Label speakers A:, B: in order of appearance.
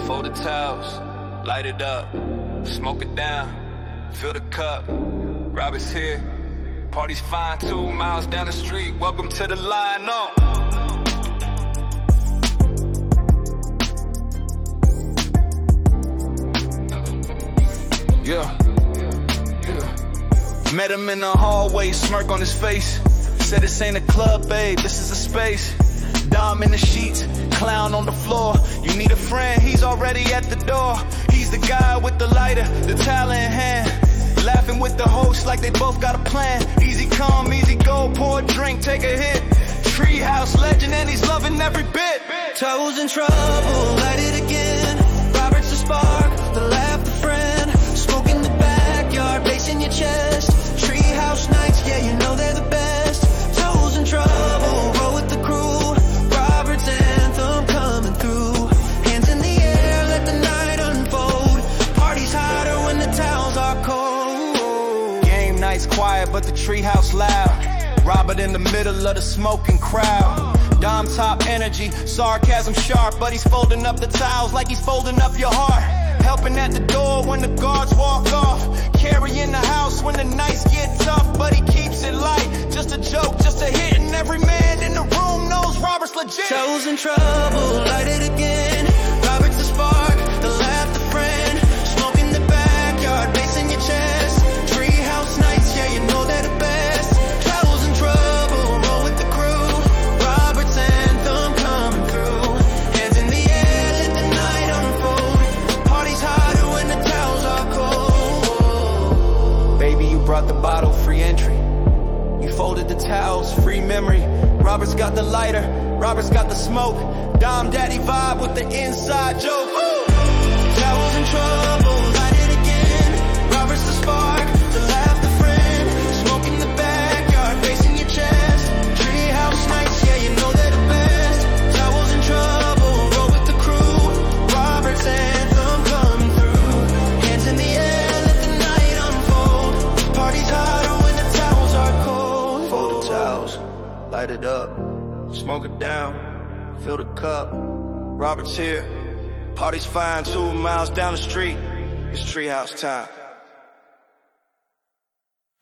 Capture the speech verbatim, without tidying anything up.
A: Fold the towels, light it up, smoke it down, fill the cup. Robert's here, party's fine, two miles down the street. Welcome to the line, no. Yeah. yeah. Met him in the hallway, smirk on his face. Said this ain't a club, babe, this is a space. Dom in the sheets, clown on the floor. You need a friend, he's already at the door. He's the guy with the lighter, the towel in hand. Laughing with the host like they both got a plan. Easy come, easy go, pour a drink, take a hit. Treehouse legend and he's loving every bit.
B: Toes in trouble, light it again. Robert's the spark, the laugh, the friend. Smoke in the backyard, bass in your chest. Treehouse nights, yeah, you know they're the best. Toes in trouble, roll with the crew. Robert's anthem coming through. Hands in the air, let the night unfold. Party's hotter when the towels are cold.
A: Game night's quiet, but the treehouse loud. Robert in the middle of the smoking crowd. Dom top energy, sarcasm sharp, but he's folding up the towels like he's folding up your heart. Helping at the door when the guards walk off. Carrying the house when the nights get tough, but he keeps it light. Just a joke, just a hit, and every man in the room knows Robert's legit.
B: Toes in trouble, light it again. Robert's the spark, the laugh, the friend. Smoke in the backyard, bass in your chest. Treehouse nights, yeah, you know they're the best. Toes in trouble, roll with the crew. Robert's anthem coming through. Hands in the air, let the night unfold. Party's hotter when the towels are cold.
A: Baby, you brought the bottle, free entry. You folded the towels, free memory. Robert's got the lighter, Robert's got the smoke. Dom daddy vibe with the inside joke. Woo!
B: Towels in trouble, light it again. Robert's the spark, the laugh, the friend. Smoke in the backyard, bass in your chest. Treehouse nights, yeah, you know they're the best. Towels in trouble, roll with the crew. Robert's anthem coming through. Hands in the air, let the night unfold. Party's hotter when the towels are cold.
A: Fold the towels, light it up, smoke it down, fill the cup. Robert's here, party's fine, two miles down the street. It's treehouse time.